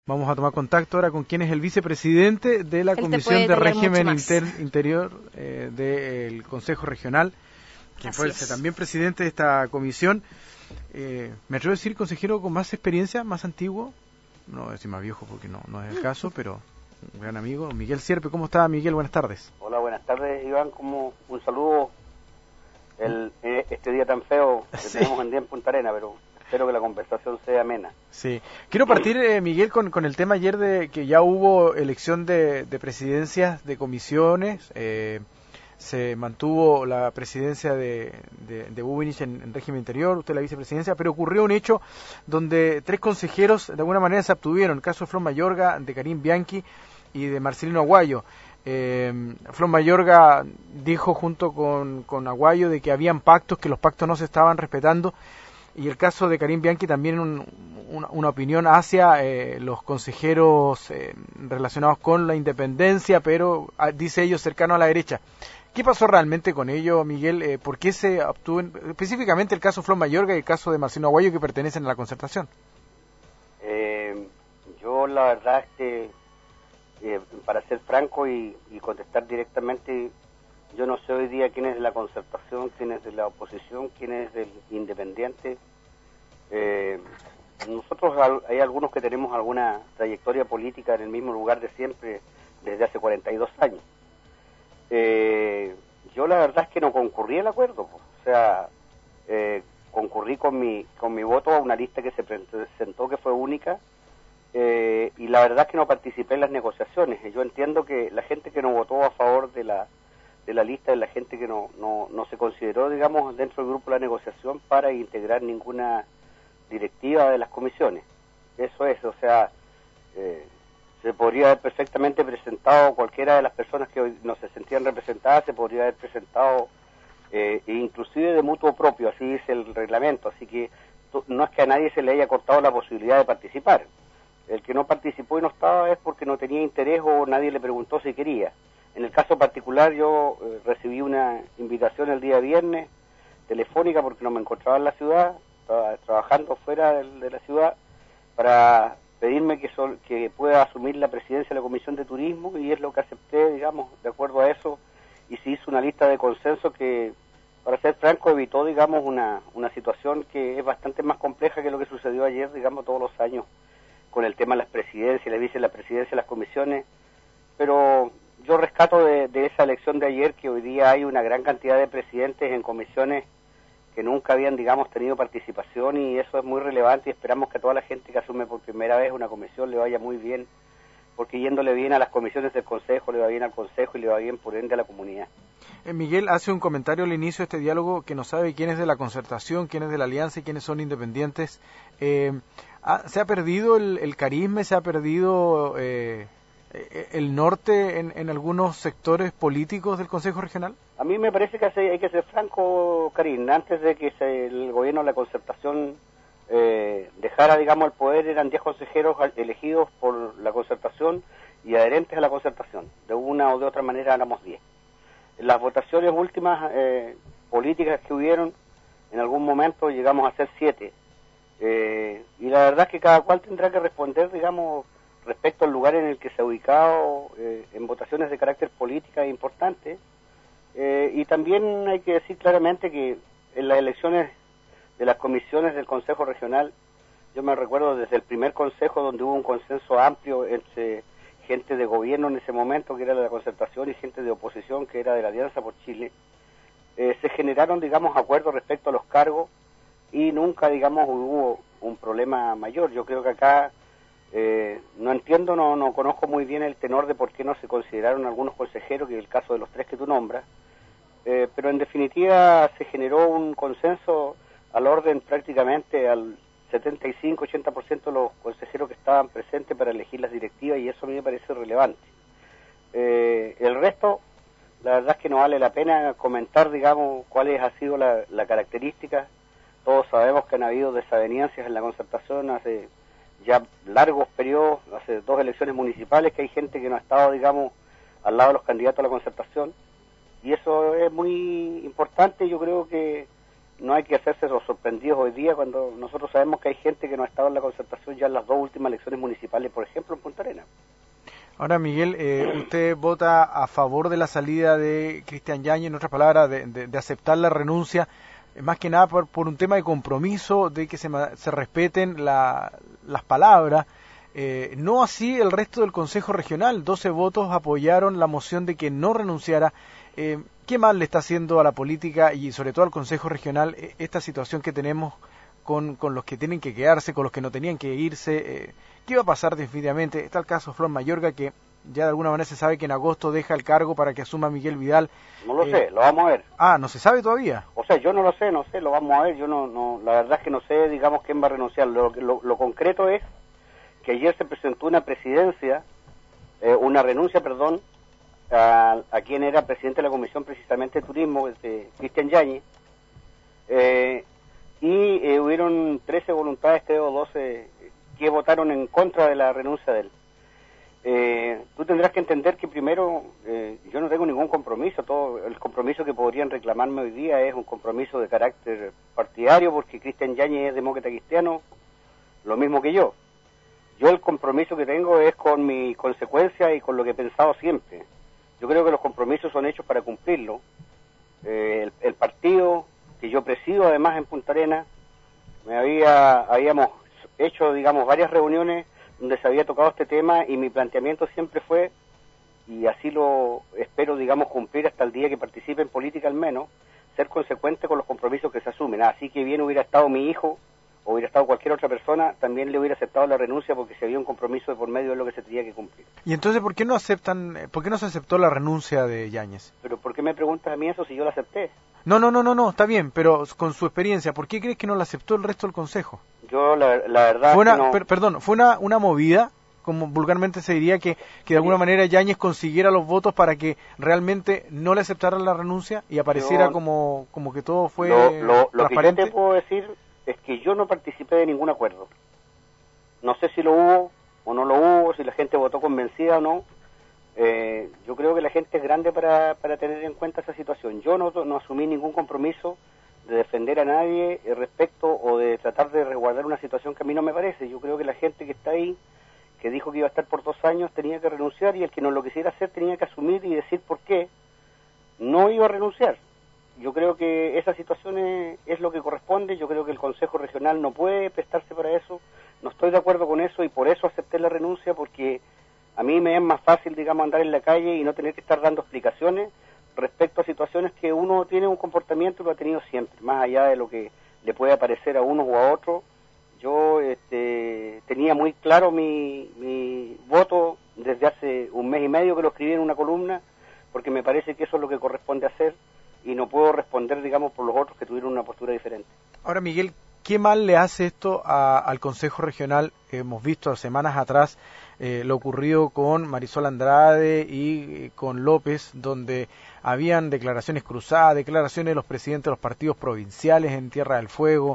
Vamos a tomar contacto ahora con quien es el vicepresidente de la Comisión de Régimen Interior del Consejo Regional, quien fue también presidente de esta comisión. Me atrevo a decir, consejero con más experiencia, más antiguo, no voy a decir más viejo porque no es el caso, pero un gran amigo, Miguel Sierpe. ¿Cómo está, Miguel? Buenas tardes. Hola, buenas tardes, Iván. Un saludo este día tan feo que tenemos en día en Punta Arena, pero espero que la conversación sea amena. Sí. Quiero partir, Miguel, con el tema ayer de que ya hubo elección de presidencias de comisiones. Se mantuvo la presidencia de Bubinich en régimen interior, usted la vicepresidencia, pero ocurrió un hecho donde 3 consejeros de alguna manera se abstuvieron, el caso de Flor Mayorga, de Karim Bianchi y de Marcelino Aguayo. Flor Mayorga dijo junto con Aguayo de que habían pactos, que los pactos no se estaban respetando, y el caso de Karim Bianchi también una opinión hacia los consejeros relacionados con la independencia, pero dice ellos cercano a la derecha. ¿Qué pasó realmente con ello, Miguel? ¿Por qué se obtuvo específicamente el caso Flor Mayorga y el caso de Marcelino Aguayo, que pertenecen a la concertación? Yo la verdad es que, para ser franco y contestar directamente, yo no sé hoy día quién es de la concertación, quién es de la oposición, quién es del independiente. Nosotros hay algunos que tenemos alguna trayectoria política en el mismo lugar de siempre desde hace 42 años. Yo la verdad es que no concurrí al acuerdo, o sea, concurrí con mi voto a una lista que se presentó, que fue única, y la verdad es que no participé en las negociaciones. Yo entiendo que la gente que no votó a favor de la lista es la gente que no se consideró, digamos, dentro del grupo de la negociación para integrar ninguna directiva de las comisiones. Eso es, o sea, se podría haber perfectamente presentado cualquiera de las personas que hoy no se sentían representadas, se podría haber presentado inclusive de mutuo propio, así dice el reglamento, así que no es que a nadie se le haya cortado la posibilidad de participar. El que no participó y no estaba es porque no tenía interés o nadie le preguntó si quería. En el caso particular yo recibí una invitación el día viernes, telefónica, porque no me encontraba en la ciudad, estaba trabajando fuera de la ciudad, para pedirme que pueda asumir la presidencia de la Comisión de Turismo, y es lo que acepté, digamos, de acuerdo a eso, y se hizo una lista de consenso que, para ser franco, evitó, digamos, una situación que es bastante más compleja que lo que sucedió ayer, digamos, todos los años, con el tema de las presidencias, la presidencia de las comisiones, pero yo rescato de esa elección de ayer que hoy día hay una gran cantidad de presidentes en comisiones que nunca habían, digamos, tenido participación, y eso es muy relevante, y esperamos que a toda la gente que asume por primera vez una comisión le vaya muy bien, porque yéndole bien a las comisiones del Consejo, le va bien al Consejo y le va bien por ende a la comunidad. Miguel hace un comentario al inicio de este diálogo que no sabe quién es de la concertación, quién es de la alianza y quiénes son independientes. ¿Se ha perdido el carisma, se ha perdido el norte en algunos sectores políticos del Consejo Regional? A mí me parece que hay que ser franco, Karim. Antes de que el gobierno de la concertación dejara, digamos, el poder, eran 10 consejeros elegidos por la concertación y adherentes a la concertación. De una o de otra manera éramos 10. En las votaciones últimas políticas que hubieron, en algún momento llegamos a ser 7. Y la verdad es que cada cual tendrá que responder, digamos, respecto al lugar en el que se ha ubicado en votaciones de carácter política importante. Y también hay que decir claramente que en las elecciones de las comisiones del Consejo Regional, yo me recuerdo desde el primer consejo, donde hubo un consenso amplio entre gente de gobierno en ese momento, que era de la concertación, y gente de oposición, que era de la Alianza por Chile, se generaron, digamos, acuerdos respecto a los cargos, y nunca, digamos, hubo un problema mayor. Yo creo que acá no entiendo, no conozco muy bien el tenor de por qué no se consideraron algunos consejeros, que es el caso de los 3 que tú nombras, pero en definitiva se generó un consenso al orden prácticamente al 75-80% de los consejeros que estaban presentes para elegir las directivas, y eso a mí me parece relevante. El resto, la verdad es que no vale la pena comentar, digamos, cuál ha sido la característica. Todos sabemos que han habido desavenencias en la concertación hace ya largos periodos, hace 2 elecciones municipales, que hay gente que no ha estado, digamos, al lado de los candidatos a la concertación, y eso es muy importante. Yo creo que no hay que hacerse los sorprendidos hoy día cuando nosotros sabemos que hay gente que no ha estado en la concertación ya en las dos últimas elecciones municipales, por ejemplo, en Punta Arenas. Ahora, Miguel, usted vota a favor de la salida de Cristian Yáñez, en otras palabras, de aceptar la renuncia, más que nada por un tema de compromiso, de que se respeten las palabras. No así el resto del Consejo Regional. 12 votos apoyaron la moción de que no renunciara. ¿Qué mal le está haciendo a la política y sobre todo al Consejo Regional esta situación que tenemos con los que tienen que quedarse, con los que no tenían que irse? ¿Qué va a pasar definitivamente? Está el caso Flor Mayorga, que ya de alguna manera se sabe que en agosto deja el cargo para que asuma Miguel Vidal. No lo sé, lo vamos a ver. Ah, ¿no se sabe todavía? O sea, yo no lo sé, lo vamos a ver. Yo no, la verdad es que no sé, digamos, quién va a renunciar. Lo concreto es que ayer se presentó una renuncia, a quien era presidente de la Comisión precisamente de Turismo, Cristian Yáñez, y hubieron 13 voluntades, creo, 12, que votaron en contra de la renuncia de él. Tú tendrás que entender que primero, yo no tengo ningún compromiso. Todo el compromiso que podrían reclamarme hoy día es un compromiso de carácter partidario, porque Cristian Yáñez es demócrata cristiano, lo mismo que yo. Yo el compromiso que tengo es con mi consecuencia y con lo que he pensado siempre. Yo creo que los compromisos son hechos para cumplirlo. El partido que yo presido, además, en Punta Arenas, habíamos hecho, digamos, varias reuniones donde se había tocado este tema, y mi planteamiento siempre fue, y así lo espero, digamos, cumplir hasta el día que participe en política al menos, ser consecuente con los compromisos que se asumen. Así que bien hubiera estado mi hijo, o hubiera estado cualquier otra persona, también le hubiera aceptado la renuncia, porque si había un compromiso de por medio de lo que se tenía que cumplir. Y entonces, ¿por qué no se aceptó la renuncia de Yáñez? Pero ¿por qué me preguntas a mí eso si yo la acepté? No, está bien, pero con su experiencia, ¿por qué crees que no la aceptó el resto del Consejo? Yo la verdad... Fue una movida, como vulgarmente se diría, que de alguna manera Yáñez consiguiera los votos para que realmente no le aceptaran la renuncia y apareciera como que todo fue lo transparente. Que yo te puedo decir es que yo no participé de ningún acuerdo. No sé si lo hubo o no lo hubo, si la gente votó convencida o no. Yo creo que la gente es grande para tener en cuenta esa situación. Yo no asumí ningún compromiso de defender a nadie respecto, o de tratar de resguardar una situación que a mí no me parece. Yo creo que la gente que está ahí, que dijo que iba a estar por 2 años, tenía que renunciar, y el que no lo quisiera hacer tenía que asumir y decir por qué no iba a renunciar. Yo creo que esa situación es lo que corresponde. Yo creo que el Consejo Regional no puede prestarse para eso. No estoy de acuerdo con eso, y por eso acepté la renuncia, porque a mí me es más fácil, digamos, andar en la calle y no tener que estar dando explicaciones respecto a situaciones que uno tiene un comportamiento y lo ha tenido siempre, más allá de lo que le puede parecer a uno o a otro. Yo tenía muy claro mi voto desde hace 1 mes y medio, que lo escribí en una columna, porque me parece que eso es lo que corresponde hacer, y no puedo responder, digamos, por los otros que tuvieron una postura diferente. Ahora, Miguel, ¿qué mal le hace esto al Consejo Regional? Hemos visto semanas atrás lo ocurrido con Marisol Andrade y con López, donde habían declaraciones cruzadas, declaraciones de los presidentes de los partidos provinciales en Tierra del Fuego,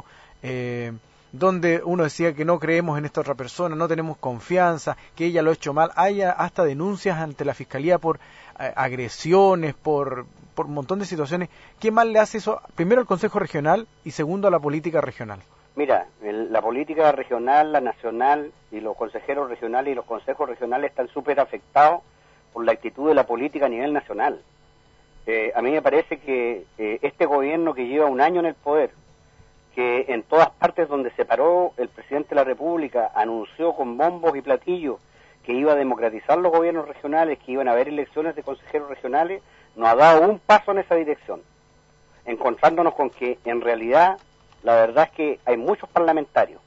donde uno decía que no creemos en esta otra persona, no tenemos confianza, que ella lo ha hecho mal. Hay hasta denuncias ante la Fiscalía por agresiones, por un montón de situaciones. ¿Qué mal le hace eso, primero al Consejo Regional y segundo a la política regional? Mira, la política regional, la nacional, y los consejeros regionales y los consejos regionales están súper afectados por la actitud de la política a nivel nacional. A mí me parece que este gobierno, que lleva 1 año en el poder, que en todas partes donde se paró el presidente de la República anunció con bombos y platillos que iba a democratizar los gobiernos regionales, que iban a haber elecciones de consejeros regionales, no ha dado un paso en esa dirección, encontrándonos con que en realidad la verdad es que hay muchos parlamentarios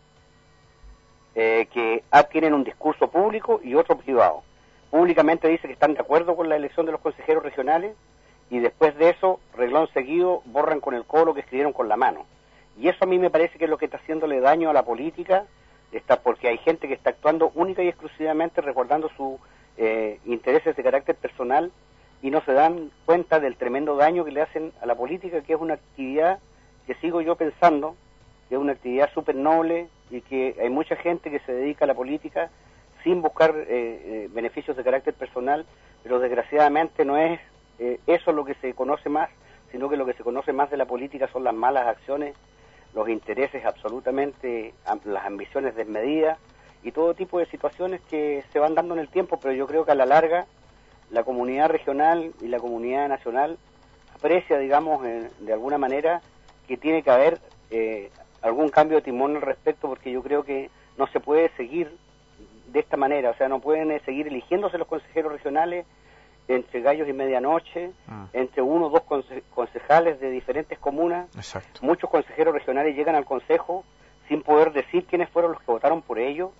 que tienen un discurso público y otro privado. Públicamente dice que están de acuerdo con la elección de los consejeros regionales, y después de eso, reglón seguido, borran con el codo lo que escribieron con la mano. Y eso a mí me parece que es lo que está haciéndole daño a la política, porque hay gente que está actuando única y exclusivamente resguardando sus intereses de carácter personal, y no se dan cuenta del tremendo daño que le hacen a la política, que es una actividad que sigo yo pensando que es una actividad súper noble, y que hay mucha gente que se dedica a la política sin buscar beneficios de carácter personal, pero desgraciadamente no es eso lo que se conoce más sino que lo que se conoce más de la política son las malas acciones, los intereses absolutamente, las ambiciones desmedidas y todo tipo de situaciones que se van dando en el tiempo, pero yo creo que a la larga la comunidad regional y la comunidad nacional aprecia, digamos, de alguna manera que tiene que haber algún cambio de timón al respecto, porque yo creo que no se puede seguir de esta manera, o sea, no pueden seguir eligiéndose los consejeros regionales entre gallos y medianoche, entre uno o dos concejales de diferentes comunas. Exacto. Muchos consejeros regionales llegan al consejo sin poder decir quiénes fueron los que votaron por ellos.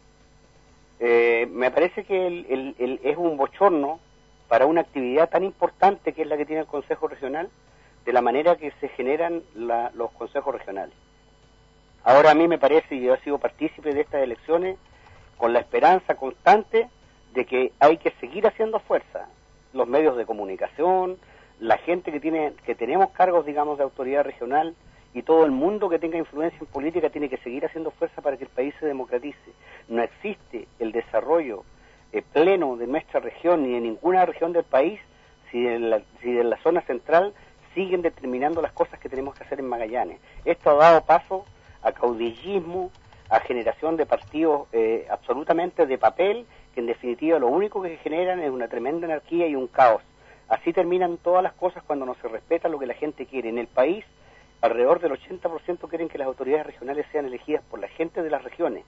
Me parece que es un bochorno para una actividad tan importante que es la que tiene el consejo regional, de la manera que se generan los consejos regionales. Ahora a mí me parece, y yo he sido partícipe de estas elecciones, con la esperanza constante de que hay que seguir haciendo fuerza. Los medios de comunicación, la gente que tenemos cargos, digamos, de autoridad regional, y todo el mundo que tenga influencia en política tiene que seguir haciendo fuerza para que el país se democratice. No existe el desarrollo pleno de nuestra región ni de ninguna región del país si en la zona central siguen determinando las cosas que tenemos que hacer en Magallanes. Esto ha dado paso a caudillismo, a generación de partidos absolutamente de papel, que en definitiva lo único que generan es una tremenda anarquía y un caos. Así terminan todas las cosas cuando no se respeta lo que la gente quiere. En el país, alrededor del 80% quieren que las autoridades regionales sean elegidas por la gente de las regiones.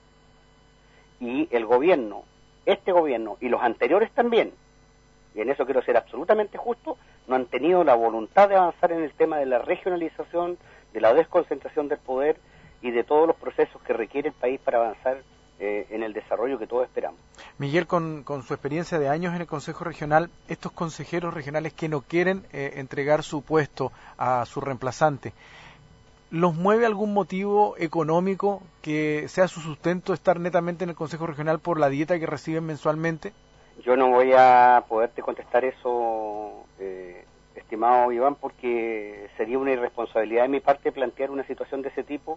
Y el gobierno, este gobierno y los anteriores también, y en eso quiero ser absolutamente justo, no han tenido la voluntad de avanzar en el tema de la regionalización, de la desconcentración del poder y de todos los procesos que requiere el país para avanzar en el desarrollo que todos esperamos. Miguel, con su experiencia de años en el Consejo Regional, estos consejeros regionales que no quieren entregar su puesto a su reemplazante, ¿los mueve algún motivo económico que sea su sustento estar netamente en el Consejo Regional por la dieta que reciben mensualmente? Yo no voy a poderte contestar eso, estimado Iván, porque sería una irresponsabilidad de mi parte plantear una situación de ese tipo.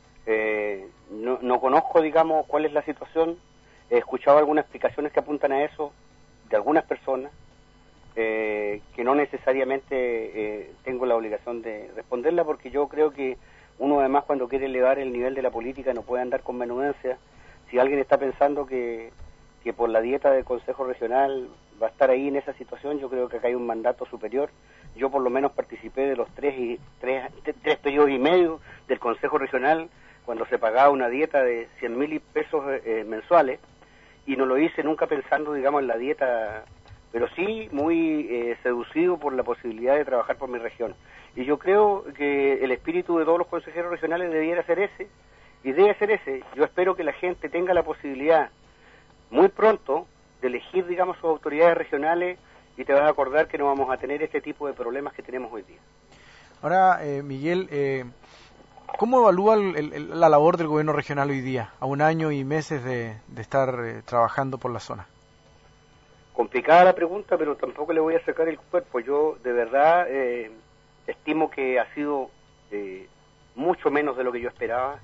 No conozco, digamos, cuál es la situación. He escuchado algunas explicaciones que apuntan a eso de algunas personas, que no necesariamente tengo la obligación de responderla, porque yo creo que uno además cuando quiere elevar el nivel de la política no puede andar con menudencia. Si alguien está pensando que por la dieta del Consejo Regional va a estar ahí en esa situación, yo creo que acá hay un mandato superior. Yo por lo menos participé de los tres periodos y medio del Consejo Regional, cuando se pagaba una dieta de 100.000 pesos mensuales, y no lo hice nunca pensando, digamos, en la dieta, pero sí muy seducido por la posibilidad de trabajar por mi región. Y yo creo que el espíritu de todos los consejeros regionales debiera ser ese, y debe ser ese. Yo espero que la gente tenga la posibilidad muy pronto de elegir, digamos, sus autoridades regionales, y te vas a acordar que no vamos a tener este tipo de problemas que tenemos hoy día. Ahora, Miguel, ¿cómo evalúa la labor del gobierno regional hoy día, a un año y meses de estar trabajando por la zona? Complicada la pregunta, pero tampoco le voy a sacar el cuerpo. Yo de verdad estimo que ha sido mucho menos de lo que yo esperaba.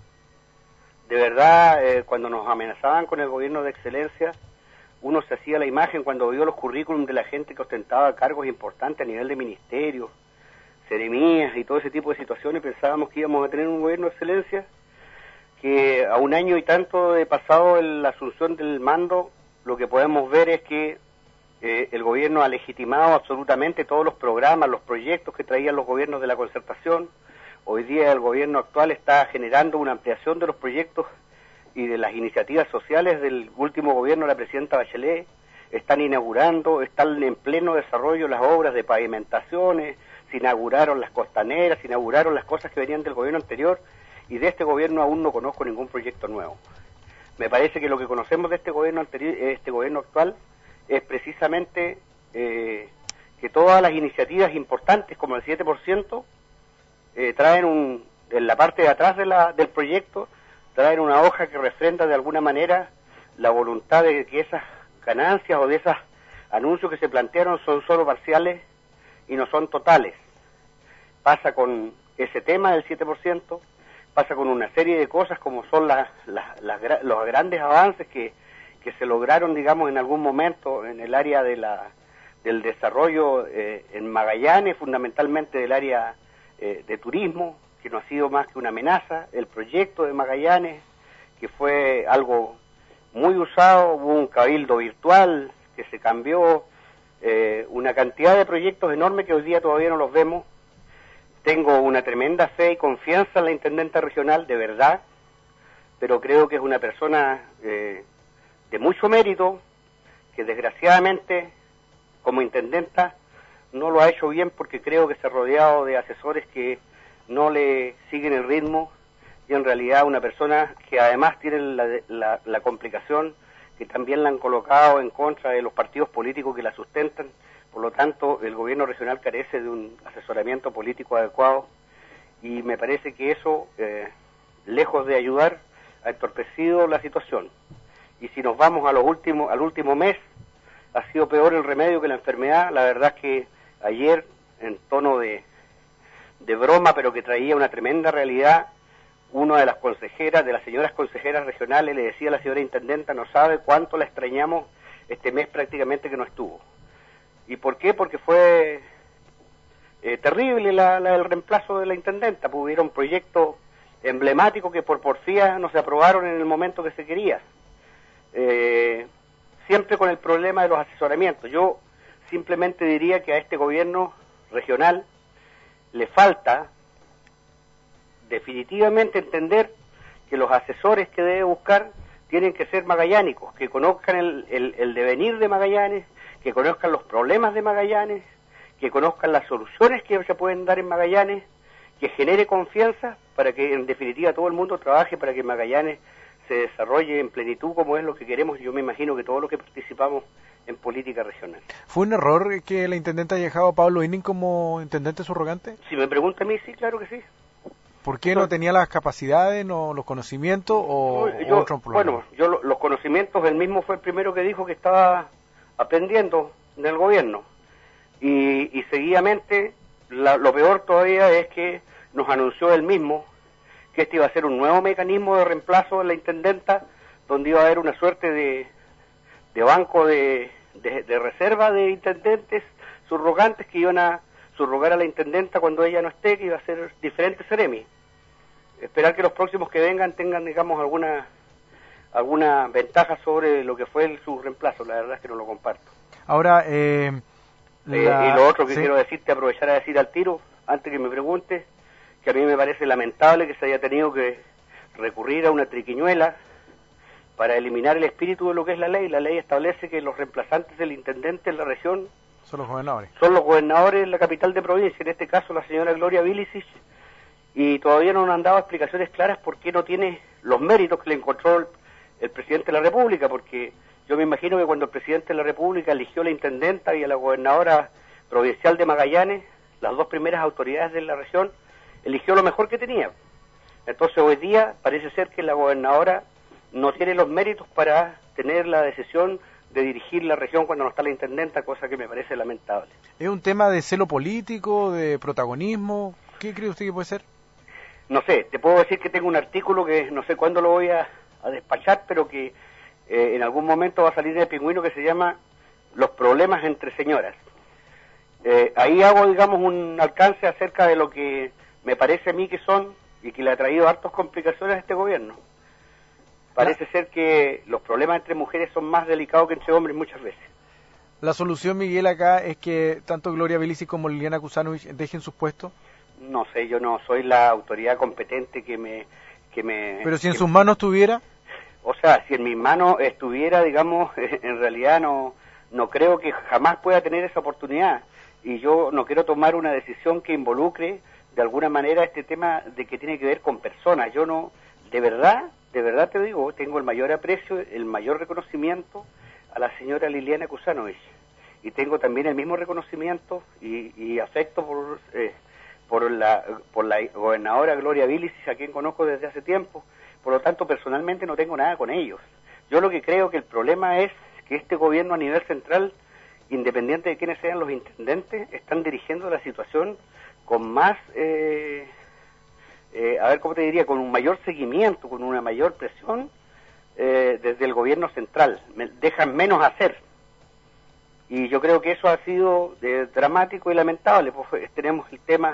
De verdad, cuando nos amenazaban con el gobierno de excelencia, uno se hacía la imagen cuando vio los currículums de la gente que ostentaba cargos importantes a nivel de ministerios, seremías y todo ese tipo de situaciones. Pensábamos que íbamos a tener un gobierno de excelencia, que a un año y tanto de pasado la asunción del mando, lo que podemos ver es que el gobierno ha legitimado absolutamente todos los programas, los proyectos que traían los gobiernos de la concertación. Hoy día el gobierno actual está generando una ampliación de los proyectos y de las iniciativas sociales del último gobierno de la presidenta Bachelet. Están están en pleno desarrollo las obras de pavimentaciones, se inauguraron las costaneras, se inauguraron las cosas que venían del gobierno anterior, y de este gobierno aún no conozco ningún proyecto nuevo. Me parece que lo que conocemos de este gobierno anterior, este gobierno actual, es precisamente que todas las iniciativas importantes, como el 7%, traen en la parte de atrás del proyecto, traen una hoja que refrenda de alguna manera la voluntad de que esas ganancias o de esos anuncios que se plantearon son solo parciales y no son totales. Pasa con ese tema del 7%, pasa con una serie de cosas como son los grandes avances que se lograron, digamos, en algún momento en el área del desarrollo en Magallanes, fundamentalmente del área de turismo, que no ha sido más que una amenaza, el proyecto de Magallanes, que fue algo muy usado, hubo un cabildo virtual que se cambió, una cantidad de proyectos enormes que hoy día todavía no los vemos. Tengo una tremenda fe y confianza en la intendenta regional, de verdad, pero creo que es una persona de mucho mérito, que desgraciadamente, como intendenta, no lo ha hecho bien porque creo que se ha rodeado de asesores que no le siguen el ritmo, y en realidad una persona que además tiene la complicación que también la han colocado en contra de los partidos políticos que la sustentan. Por lo tanto, el gobierno regional carece de un asesoramiento político adecuado, y me parece que eso, lejos de ayudar, ha entorpecido la situación. Y si nos vamos al último mes, ha sido peor el remedio que la enfermedad. La verdad es que ayer, en tono de broma, pero que traía una tremenda realidad, una de las consejeras, de las señoras consejeras regionales, le decía a la señora intendenta, no sabe cuánto la extrañamos este mes prácticamente que no estuvo. ¿Y por qué? Porque fue terrible el reemplazo de la intendenta. Pues hubieron proyectos emblemáticos que por porfía no se aprobaron en el momento que se quería. Siempre con el problema de los asesoramientos. Yo simplemente diría que a este gobierno regional le falta definitivamente entender que los asesores que debe buscar tienen que ser magallánicos, que conozcan el devenir de Magallanes, que conozcan los problemas de Magallanes, que conozcan las soluciones que se pueden dar en Magallanes, que genere confianza para que en definitiva todo el mundo trabaje para que Magallanes se desarrolle en plenitud como es lo que queremos. Yo me imagino que todos los que participamos en política regional. ¿Fue un error que la intendenta haya dejado a Pablo Inning como intendente subrogante? Si me pregunta a mí, sí, claro que sí. ¿Por qué no tenía las capacidades, no los conocimientos o otro problema? Bueno, los conocimientos, él mismo fue el primero que dijo que estaba aprendiendo del gobierno. Y seguidamente, lo peor todavía es que nos anunció él mismo que este iba a ser un nuevo mecanismo de reemplazo de la intendenta, donde iba a haber una suerte de banco de reserva de intendentes subrogantes que iban a subrogar a la intendenta cuando ella no esté, que iba a ser diferente seremi. Esperar que los próximos que vengan tengan, digamos, alguna ventaja sobre lo que fue su reemplazo. La verdad es que no lo comparto. Ahora, y lo otro que sí, quiero decirte, aprovechar a decir al tiro, antes que me preguntes, que a mí me parece lamentable que se haya tenido que recurrir a una triquiñuela para eliminar el espíritu de lo que es la ley. La ley establece que los reemplazantes del intendente en la región son los gobernadores. Son los gobernadores en la capital de provincia, en este caso la señora Gloria Vilicic, y todavía no nos han dado explicaciones claras por qué no tiene los méritos que le encontró el presidente de la República, porque yo me imagino que cuando el presidente de la República eligió a la intendenta y a la gobernadora provincial de Magallanes, las dos primeras autoridades de la región, eligió lo mejor que tenía. Entonces hoy día parece ser que la gobernadora no tiene los méritos para tener la decisión de dirigir la región cuando no está la intendenta, cosa que me parece lamentable. ¿Es un tema de celo político, de protagonismo? ¿Qué cree usted que puede ser? No sé, te puedo decir que tengo un artículo que no sé cuándo lo voy a despachar, pero que en algún momento va a salir en el Pingüino, que se llama Los problemas entre señoras. Ahí hago, digamos, un alcance acerca de lo que me parece a mí que son y que le ha traído hartas complicaciones a este gobierno. Parece ser que los problemas entre mujeres son más delicados que entre hombres muchas veces. ¿La solución, Miguel, acá es que tanto Gloria Vilicic como Liliana Kuzanovich dejen sus puestos? No sé, yo no soy la autoridad competente que me... ¿Pero si en sus manos estuviera? O sea, si en mis manos estuviera, digamos, en realidad no creo que jamás pueda tener esa oportunidad. Y yo no quiero tomar una decisión que involucre de alguna manera este tema de que tiene que ver con personas. Yo no, de verdad te digo, tengo el mayor aprecio, el mayor reconocimiento a la señora Liliana Kuzanovich. Y tengo también el mismo reconocimiento y afecto por la gobernadora Gloria Vilicic, a quien conozco desde hace tiempo. Por lo tanto, personalmente no tengo nada con ellos. Yo lo que creo que el problema es que este gobierno a nivel central, independiente de quiénes sean los intendentes, están dirigiendo la situación con más, ¿cómo te diría?, con un mayor seguimiento, con una mayor presión desde el gobierno central. Dejan menos hacer. Y yo creo que eso ha sido dramático y lamentable. Pues tenemos el tema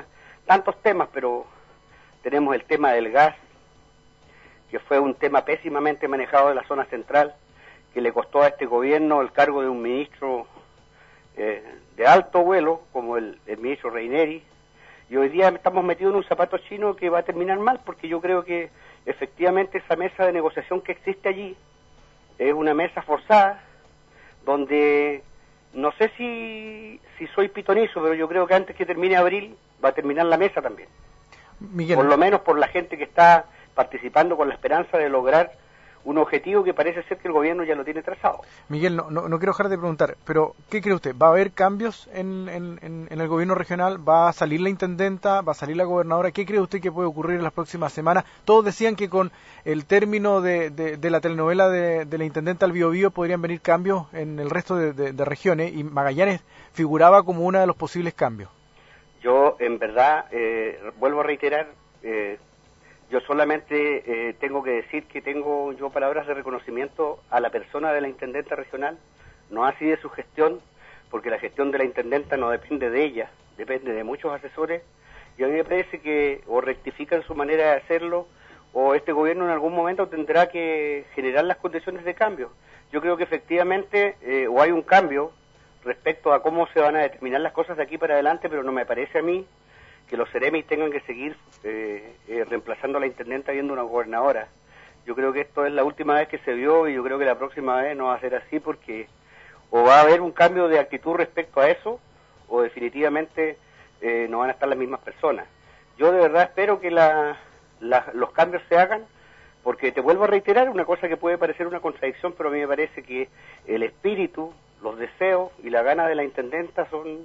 tantos temas, pero tenemos el tema del gas, que fue un tema pésimamente manejado de la zona central, que le costó a este gobierno el cargo de un ministro de alto vuelo, como el ministro Reineri, y hoy día estamos metidos en un zapato chino que va a terminar mal, porque yo creo que efectivamente esa mesa de negociación que existe allí es una mesa forzada, donde no sé si soy pitonizo, pero yo creo que antes que termine abril va a terminar la mesa también. Miguel, por lo menos por la gente que está participando con la esperanza de lograr un objetivo que parece ser que el gobierno ya lo tiene trazado. Miguel, no quiero dejar de preguntar, pero ¿qué cree usted? ¿Va a haber cambios en el gobierno regional? ¿Va a salir la intendenta? ¿Va a salir la gobernadora? ¿Qué cree usted que puede ocurrir en las próximas semanas? Todos decían que con el término de la telenovela de la intendenta al Biobío podrían venir cambios en el resto de regiones, y Magallanes figuraba como uno de los posibles cambios. Yo, en verdad, vuelvo a reiterar, yo solamente tengo que decir que tengo yo palabras de reconocimiento a la persona de la intendenta regional, no así de su gestión, porque la gestión de la intendenta no depende de ella, depende de muchos asesores, y a mí me parece que o rectifican su manera de hacerlo, o este gobierno en algún momento tendrá que generar las condiciones de cambio. Yo creo que efectivamente o hay un cambio respecto a cómo se van a determinar las cosas de aquí para adelante, pero no me parece a mí que los seremis tengan que seguir reemplazando a la intendenta viendo una gobernadora. Yo creo que esto es la última vez que se vio, y yo creo que la próxima vez no va a ser así, porque o va a haber un cambio de actitud respecto a eso, o definitivamente no van a estar las mismas personas. Yo de verdad espero que los cambios se hagan, porque te vuelvo a reiterar una cosa que puede parecer una contradicción, pero a mí me parece que el espíritu, los deseos y la gana de la intendenta son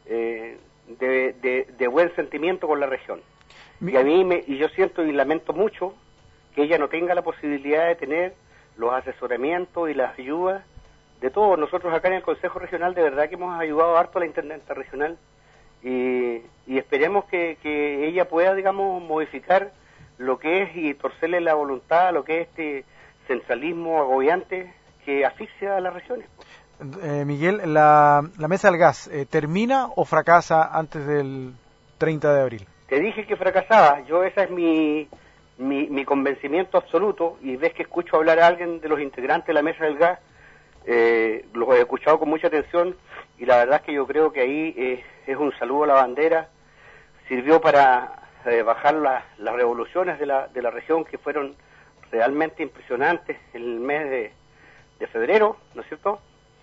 de buen sentimiento con la región. Y a mí y yo siento y lamento mucho que ella no tenga la posibilidad de tener los asesoramientos y las ayudas de todos. Nosotros acá en el Consejo Regional de verdad que hemos ayudado harto a la intendenta regional, y esperemos que ella pueda, digamos, modificar lo que es y torcerle la voluntad a lo que es este centralismo agobiante que asfixia a las regiones. Miguel, la mesa del gas, ¿termina o fracasa antes del 30 de abril? Te dije que fracasaba. Yo esa es mi convencimiento absoluto, y ves que escucho hablar a alguien de los integrantes de la mesa del gas, los he escuchado con mucha atención, y la verdad es que yo creo que ahí es un saludo a la bandera. Sirvió para bajar las revoluciones de la región, que fueron realmente impresionantes en el mes de febrero, ¿no es cierto?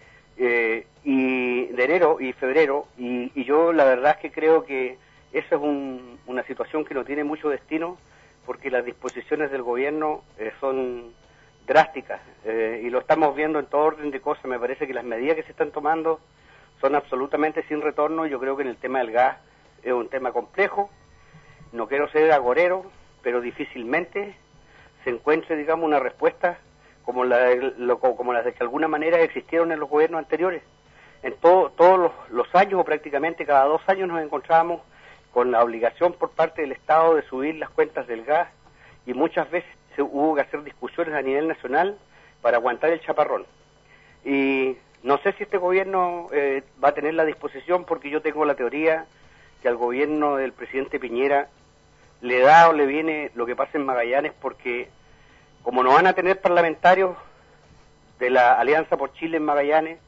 Y de enero y febrero, y yo la verdad es que creo que esa es una situación que no tiene mucho destino, porque las disposiciones del gobierno son drásticas, y lo estamos viendo en todo orden de cosas. Me parece que las medidas que se están tomando son absolutamente sin retorno. Yo creo que en el tema del gas es un tema complejo, no quiero ser agorero, pero difícilmente se encuentre, digamos, una respuesta como las de que de alguna manera existieron en los gobiernos anteriores. En todos los años, o prácticamente cada 2 años, nos encontrábamos con la obligación por parte del Estado de subir las cuentas del gas, y muchas veces hubo que hacer discusiones a nivel nacional para aguantar el chaparrón. Y no sé si este gobierno va a tener la disposición, porque yo tengo la teoría que al gobierno del presidente Piñera le da o le viene lo que pasa en Magallanes, porque como no van a tener parlamentarios de la Alianza por Chile en Magallanes,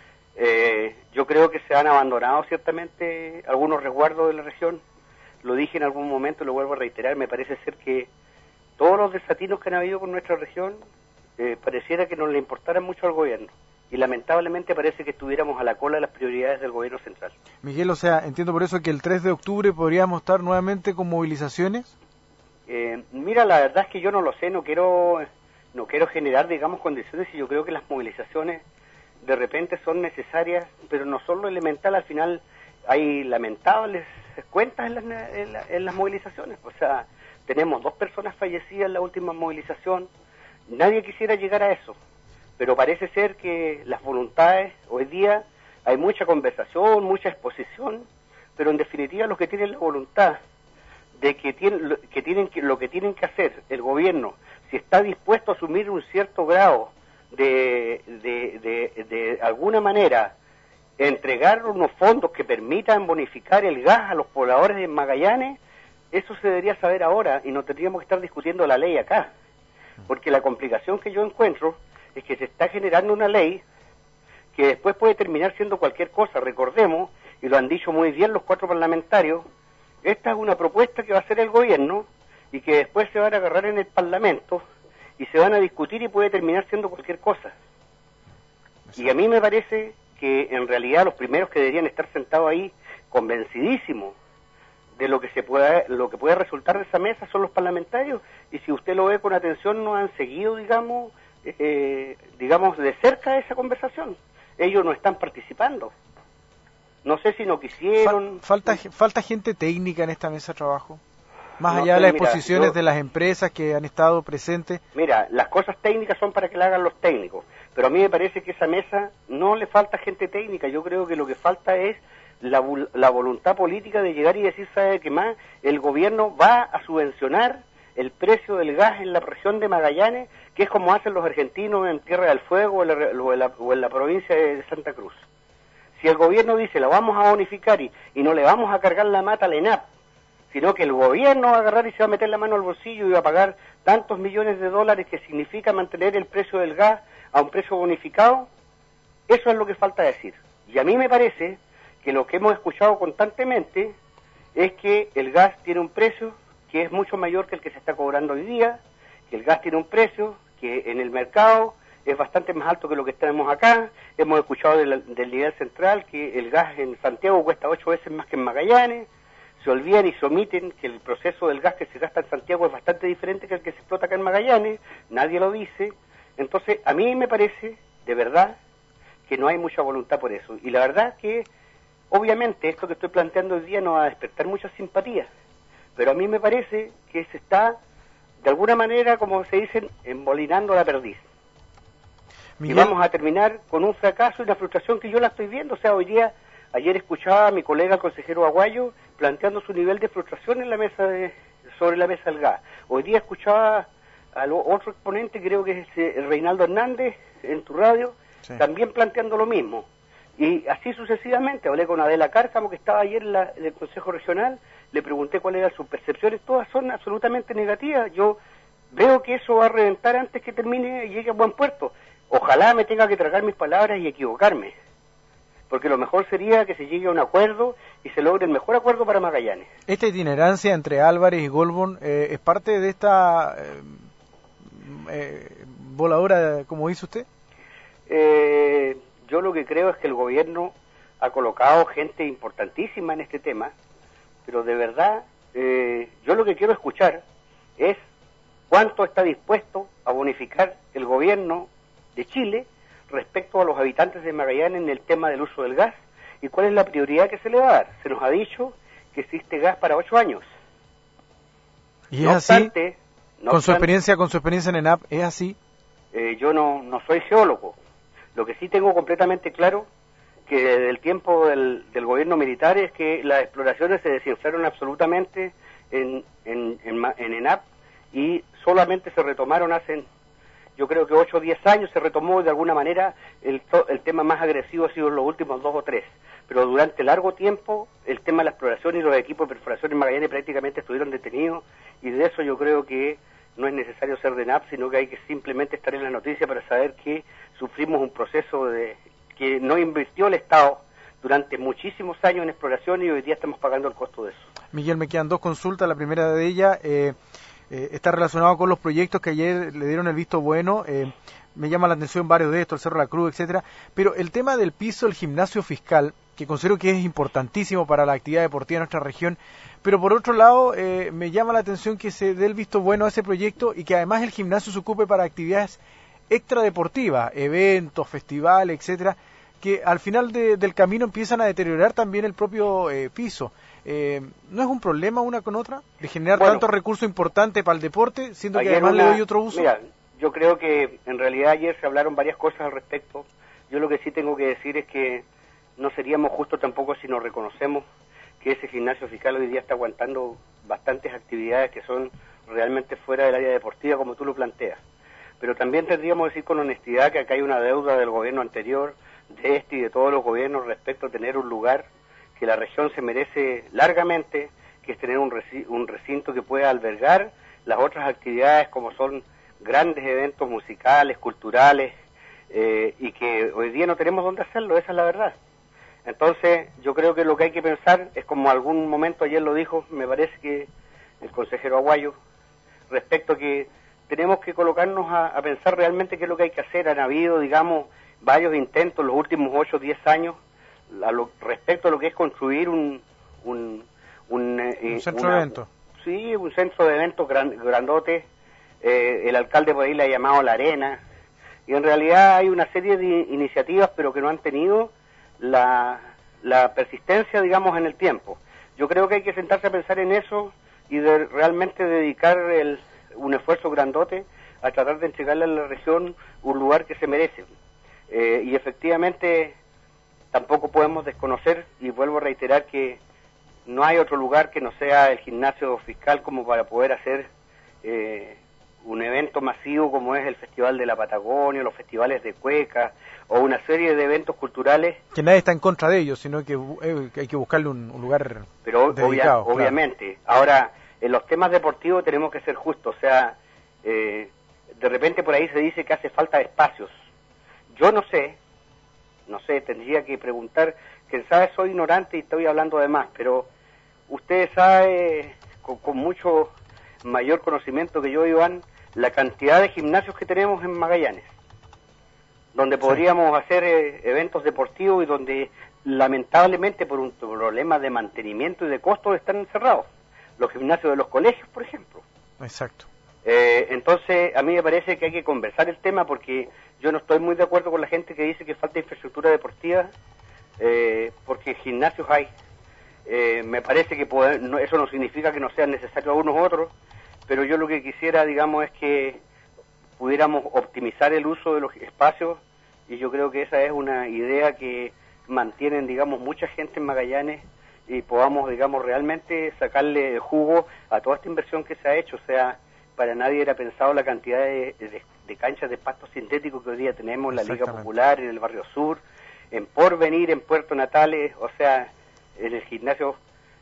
yo creo que se han abandonado ciertamente algunos resguardos de la región. Lo dije en algún momento y lo vuelvo a reiterar, me parece ser que todos los desatinos que han habido con nuestra región pareciera que no le importaran mucho al gobierno, y lamentablemente parece que estuviéramos a la cola de las prioridades del gobierno central. Miguel, o sea, entiendo por eso que el 3 de octubre podríamos estar nuevamente con movilizaciones. Mira, la verdad es que yo no lo sé, no quiero generar, digamos, condiciones, y yo creo que las movilizaciones de repente son necesarias, pero no son lo elemental. Al final hay lamentables cuentas en las movilizaciones. O sea, tenemos 2 personas fallecidas en la última movilización. Nadie quisiera llegar a eso, pero parece ser que las voluntades, hoy día hay mucha conversación, mucha exposición, pero en definitiva los que tienen la voluntad de lo que tienen que hacer el gobierno, si está dispuesto a asumir un cierto grado de alguna manera entregar unos fondos que permitan bonificar el gas a los pobladores de Magallanes, eso se debería saber ahora y no tendríamos que estar discutiendo la ley acá. Porque la complicación que yo encuentro es que se está generando una ley que después puede terminar siendo cualquier cosa. Recordemos, y lo han dicho muy bien los 4 parlamentarios, esta es una propuesta que va a hacer el gobierno y que después se van a agarrar en el Parlamento y se van a discutir y puede terminar siendo cualquier cosa. Y a mí me parece que en realidad los primeros que deberían estar sentados ahí convencidísimos de lo que puede resultar de esa mesa son los parlamentarios, y si usted lo ve con atención no han seguido, digamos de cerca esa conversación. Ellos no están participando. No sé si no quisieron. Falta gente técnica en esta mesa de trabajo, más allá de las exposiciones de las empresas que han estado presentes. Mira, las cosas técnicas son para que la hagan los técnicos, pero a mí me parece que esa mesa no le falta gente técnica. Yo creo que lo que falta es la voluntad política de llegar y decir, ¿sabe qué más? El gobierno va a subvencionar el precio del gas en la región de Magallanes, que es como hacen los argentinos en Tierra del Fuego o en la provincia de Santa Cruz. Si el gobierno dice, la vamos a bonificar y no le vamos a cargar la mata al ENAP, sino que el gobierno va a agarrar y se va a meter la mano al bolsillo y va a pagar tantos millones de dólares que significa mantener el precio del gas a un precio bonificado, eso es lo que falta decir. Y a mí me parece que lo que hemos escuchado constantemente es que el gas tiene un precio que es mucho mayor que el que se está cobrando hoy día, que el gas tiene un precio que en el mercado es bastante más alto que lo que tenemos acá. Hemos escuchado del nivel central que el gas en Santiago cuesta 8 veces más que en Magallanes. Se olvidan y se omiten que el proceso del gas que se gasta en Santiago es bastante diferente que el que se explota acá en Magallanes. Nadie lo dice. Entonces, a mí me parece, de verdad, que no hay mucha voluntad por eso. Y la verdad que, obviamente, esto que estoy planteando hoy día no va a despertar mucha simpatía. Pero a mí me parece que se está, de alguna manera, como se dicen, embolinando la perdiz. Miguel. Y vamos a terminar con un fracaso y una frustración que yo la estoy viendo. O sea, ayer escuchaba a mi colega el consejero Aguayo planteando su nivel de frustración en la mesa sobre la mesa del gas. Hoy día escuchaba al otro exponente, creo que es Reinaldo Hernández, en tu radio, sí, también planteando lo mismo. Y así sucesivamente. Hablé con Adela Cárcamo, que estaba ayer en el Consejo Regional, le pregunté cuáles eran sus percepciones, todas son absolutamente negativas. Yo veo que eso va a reventar antes que termine y llegue a buen puerto. Ojalá me tenga que tragar mis palabras y equivocarme, porque lo mejor sería que se llegue a un acuerdo y se logre el mejor acuerdo para Magallanes. ¿Esta itinerancia entre Álvarez y Goldborn es parte de esta voladora, como dice usted? Yo lo que creo es que el gobierno ha colocado gente importantísima en este tema, pero de verdad, yo lo que quiero escuchar es cuánto está dispuesto a bonificar el gobierno de Chile respecto a los habitantes de Magallanes en el tema del uso del gas y cuál es la prioridad que se le va a dar. Se nos ha dicho que existe gas para 8 años. ¿Y es así? Con su experiencia en ENAP, ¿es así? Yo no soy geólogo. Lo que sí tengo completamente claro que desde el tiempo del gobierno militar es que las exploraciones se desinflaron absolutamente en ENAP y solamente se retomaron hace, yo creo que 8 o 10 años, se retomó de alguna manera el tema más agresivo ha sido en los últimos 2 o 3, pero durante largo tiempo el tema de la exploración y los equipos de perforación en Magallanes prácticamente estuvieron detenidos, y de eso yo creo que no es necesario ser de NAP, sino que hay que simplemente estar en la noticia para saber que sufrimos un proceso que no invirtió el Estado durante muchísimos años en exploración y hoy día estamos pagando el costo de eso. Miguel, me quedan 2 consultas, la primera de ellas está relacionado con los proyectos que ayer le dieron el visto bueno. Me llama la atención varios de estos, el Cerro de la Cruz, etcétera, pero el tema del piso del gimnasio fiscal, que considero que es importantísimo para la actividad deportiva de nuestra región, pero por otro lado me llama la atención que se dé el visto bueno a ese proyecto y que además el gimnasio se ocupe para actividades extradeportivas, eventos, festivales, etcétera, que al final del camino empiezan a deteriorar también el propio piso. ¿No es un problema una con otra de generar tanto recurso importante para el deporte, siendo que además le doy otro uso? Mira, yo creo que en realidad ayer se hablaron varias cosas al respecto. Yo lo que sí tengo que decir es que no seríamos justos tampoco si nos reconocemos que ese gimnasio fiscal hoy día está aguantando bastantes actividades que son realmente fuera del área deportiva, como tú lo planteas. Pero también tendríamos que decir con honestidad que acá hay una deuda del gobierno anterior de este y de todos los gobiernos respecto a tener un lugar que la región se merece largamente, que es tener un recinto que pueda albergar las otras actividades como son grandes eventos musicales, culturales, y que hoy día no tenemos dónde hacerlo, esa es la verdad. Entonces, yo creo que lo que hay que pensar es, como algún momento ayer lo dijo, me parece que el consejero Aguayo, respecto a que tenemos que colocarnos a pensar realmente qué es lo que hay que hacer. Han habido, digamos, varios intentos en los últimos 8 o 10 años respecto a lo que es construir un centro de eventos. Sí, un centro de eventos grandote. El alcalde por ahí le ha llamado La Arena, y en realidad hay una serie de iniciativas, pero que no han tenido la persistencia, digamos, en el tiempo. Yo creo que hay que sentarse a pensar en eso y realmente dedicar un esfuerzo grandote a tratar de entregarle a la región un lugar que se merece. Y efectivamente tampoco podemos desconocer, y vuelvo a reiterar, que no hay otro lugar que no sea el gimnasio fiscal como para poder hacer un evento masivo como es el Festival de la Patagonia, los festivales de cueca o una serie de eventos culturales. Que nadie está en contra de ellos, sino que hay que buscarle un lugar dedicado. Obviamente. Claro. Ahora, en los temas deportivos tenemos que ser justos, o sea, de repente por ahí se dice que hace falta espacios. Yo no sé, tendría que preguntar, quien sabe soy ignorante y estoy hablando de más, pero usted sabe con mucho mayor conocimiento que yo, Iván, la cantidad de gimnasios que tenemos en Magallanes, donde podríamos hacer eventos deportivos y donde lamentablemente por un problema de mantenimiento y de costos están cerrados. Los gimnasios de los colegios, por ejemplo. Exacto. Entonces, a mí me parece que hay que conversar el tema, porque yo no estoy muy de acuerdo con la gente que dice que falta infraestructura deportiva, porque gimnasios hay. Me parece que eso no significa que no sean necesarios algunos otros, pero yo lo que quisiera, digamos, es que pudiéramos optimizar el uso de los espacios, y yo creo que esa es una idea que mantienen, digamos, mucha gente en Magallanes, y podamos, digamos, realmente sacarle jugo a toda esta inversión que se ha hecho. O sea, para nadie era pensado la cantidad de canchas de pasto sintético que hoy día tenemos en la Liga Popular, en el Barrio Sur, en Porvenir, en Puerto Natales, o sea, en el gimnasio,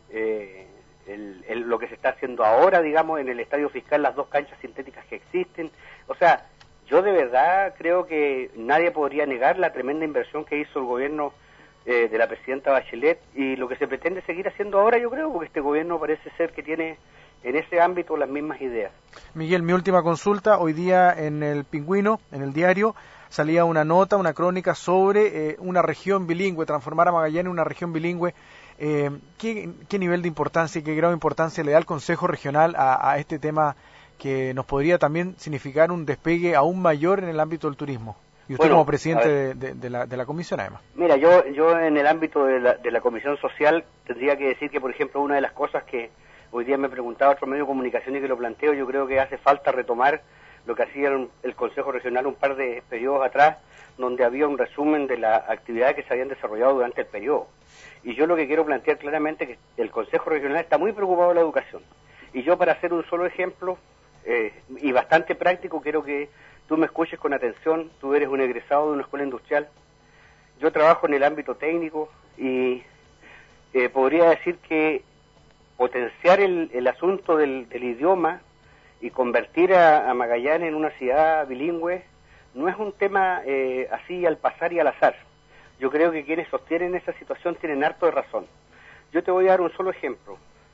lo que se está haciendo ahora, digamos, en el Estadio Fiscal, las 2 canchas sintéticas que existen. O sea, yo de verdad creo que nadie podría negar la tremenda inversión que hizo el gobierno de la presidenta Bachelet, y lo que se pretende seguir haciendo ahora, yo creo, porque este gobierno parece ser que tiene en ese ámbito las mismas ideas. Miguel, mi última consulta. Hoy día en el Pingüino, en el diario, salía una nota, una crónica sobre una región bilingüe, transformar a Magallanes en una región bilingüe. ¿Qué nivel de importancia y qué grado de importancia le da el Consejo Regional a este tema, que nos podría también significar un despegue aún mayor en el ámbito del turismo? Y usted, como presidente de la comisión, además. Mira, yo en el ámbito de la comisión social tendría que decir que, por ejemplo, una de las cosas que hoy día me preguntaba otro medio de comunicación y que lo planteo, yo creo que hace falta retomar lo que hacía el Consejo Regional un par de periodos atrás, donde había un resumen de las actividades que se habían desarrollado durante el periodo. Y yo lo que quiero plantear claramente es que el Consejo Regional está muy preocupado de la educación. Y yo, para hacer un solo ejemplo, y bastante práctico, quiero que tú me escuches con atención. Tú eres un egresado de una escuela industrial. Yo trabajo en el ámbito técnico y podría decir que potenciar el asunto del idioma y convertir a Magallanes en una ciudad bilingüe no es un tema así al pasar y al azar. Yo creo que quienes sostienen esa situación tienen harto de razón. Yo te voy a dar un solo ejemplo.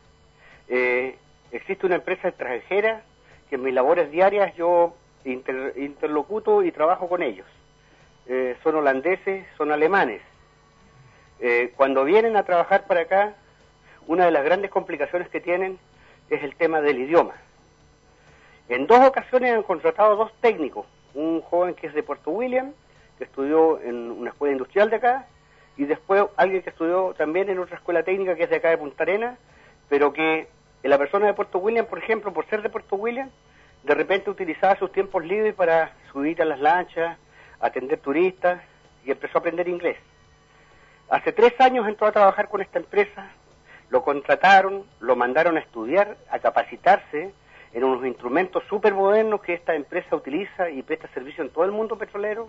Existe una empresa extranjera que en mis labores diarias yo interlocuto y trabajo con ellos. Son holandeses, son alemanes. Cuando vienen a trabajar para acá, una de las grandes complicaciones que tienen es el tema del idioma. En 2 ocasiones han contratado 2 técnicos, un joven que es de Puerto William, que estudió en una escuela industrial de acá, y después alguien que estudió también en otra escuela técnica que es de acá de Punta Arenas, pero que la persona de Puerto William, por ejemplo, por ser de Puerto William, de repente utilizaba sus tiempos libres para subir a las lanchas, atender turistas, y empezó a aprender inglés. Hace 3 años entró a trabajar con esta empresa, lo contrataron, lo mandaron a estudiar, a capacitarse en unos instrumentos súper modernos que esta empresa utiliza y presta servicio en todo el mundo petrolero,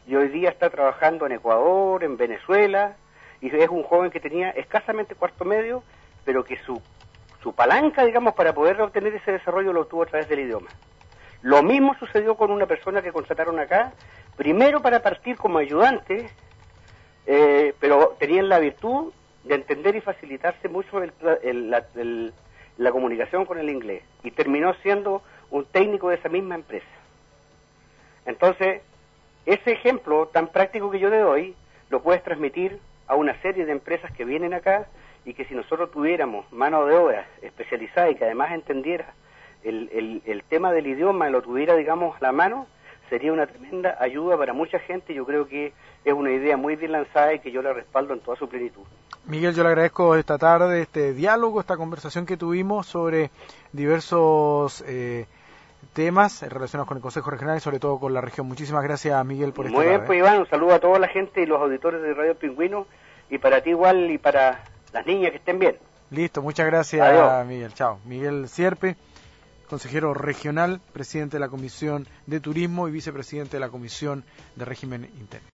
y hoy día está trabajando en Ecuador, en Venezuela, y es un joven que tenía escasamente cuarto medio, pero que su palanca, digamos, para poder obtener ese desarrollo lo obtuvo a través del idioma. Lo mismo sucedió con una persona que contrataron acá, primero para partir como ayudante, pero tenían la virtud de entender y facilitarse mucho la comunicación con el inglés, y terminó siendo un técnico de esa misma empresa. Entonces, ese ejemplo tan práctico que yo le doy, lo puedes transmitir a una serie de empresas que vienen acá, y que si nosotros tuviéramos mano de obra especializada y que además entendiera el tema del idioma, lo tuviera, digamos, a la mano, sería una tremenda ayuda para mucha gente. Yo creo que es una idea muy bien lanzada y que yo la respaldo en toda su plenitud. Miguel, yo le agradezco esta tarde, este diálogo, esta conversación que tuvimos sobre diversos temas relacionados con el Consejo Regional y sobre todo con la región. Muchísimas gracias, Miguel, por esta tarde. Muy bien, pues Iván, un saludo a toda la gente y los auditores de Radio Pingüino, y para ti igual, y para las niñas, que estén bien. Listo, muchas gracias. Adiós. Miguel. Chao. Miguel Sierpe, consejero regional, presidente de la Comisión de Turismo y vicepresidente de la Comisión de Régimen Interno.